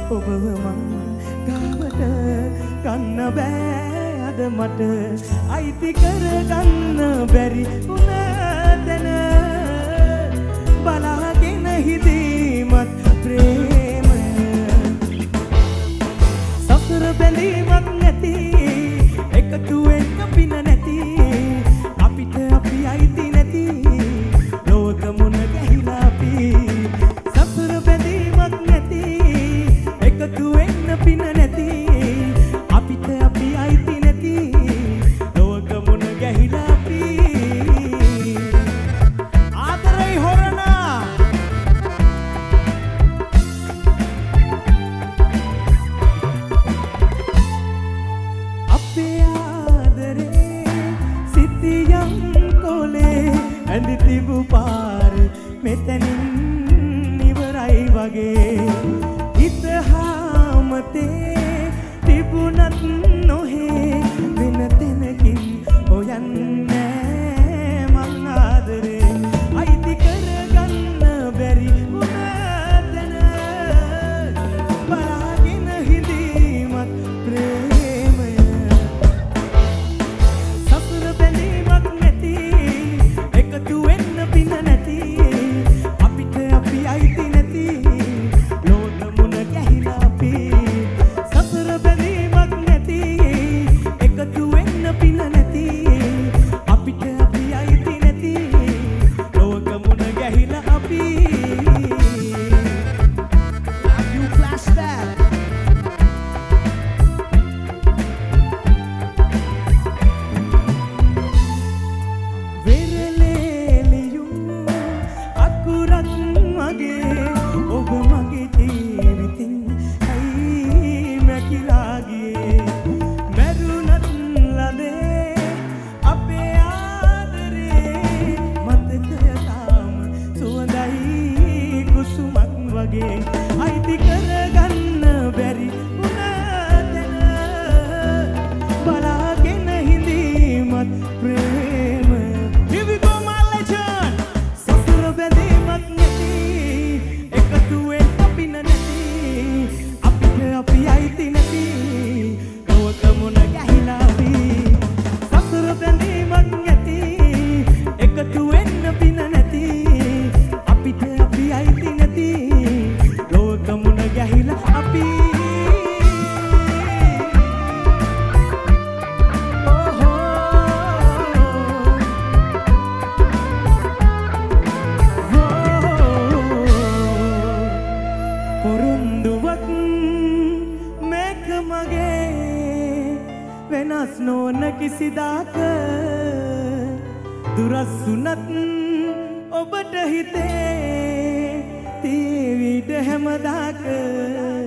ඔබව මං ගාවට ගන්න බෑ අද මට අයිති කරගන්න බැරි වුණ තැන බලාගෙන හිදීමත් ප්‍රේමය සසර බැඳීමක් නැති එකතු වෙන්න පින නැති අපිට අපි අයිති නැති ලෝක මුණ ගැහිලා අපි සසර බැඳීමක් නැති එකතු වෙන්න පින නැති අපිට අපි අයිති නැති ලෝක මුණ ගැහිලා අපි ආදරේ හොරනා අපේ ආදරේ සිටියම් කොලේ ඇඳි තිබු පාර මෙතනින් ඉවරයි වගේ හිත හාමතේ තිබුණත් නොහේ වෙන තැනකින් හොයන්නේ මං ආදරේ අයිති කරගන්න බැරි වුණ තැන බලාගෙන හිඳීමත් ප්‍රේමය සසර බැඳීමක් නැති එකතු වෙන්න පින නැති අපිට අපි අයිති නැති ලෝක මුණ ගැහිලා අපි සසර බැඳීමක් නැති එකතු වෙන්න පින නැති අපිට අපි අයිති නැති ලෝක මුණ ගැහිලා අපි you flashback වෙරළේලියුම් අකුරක් මගේ ඔබ මගේ ජීවිතින් ඇයි මැකිලා ගියේ මැරුණත් ලදේ අපේ ආදරේ මතකය තාම සුවඳයි කුසුමක් වගේ අයිති කරගන්න බැරි වුණ තැන බලාගෙන හිඳීමත් ප්‍රේමය Here we go my legend සසර බැඳීමක් නැති එකතු වෙන්න පින නැති අපිට අපි අයිති නැති ලෝක මුණ ගැහිලා අපි සසර බැඳීමක් නැති එකතු වෙන්න පින නැති අපිට අපි අයිති නැති ලෝක මුණ ගැහිලා අපි පොරොන්දුවක් මේක මගේ වෙනස් නොවන කිසිදාක දුරස් වුණත් ඔබට හිතේ තීවිට හැමදාක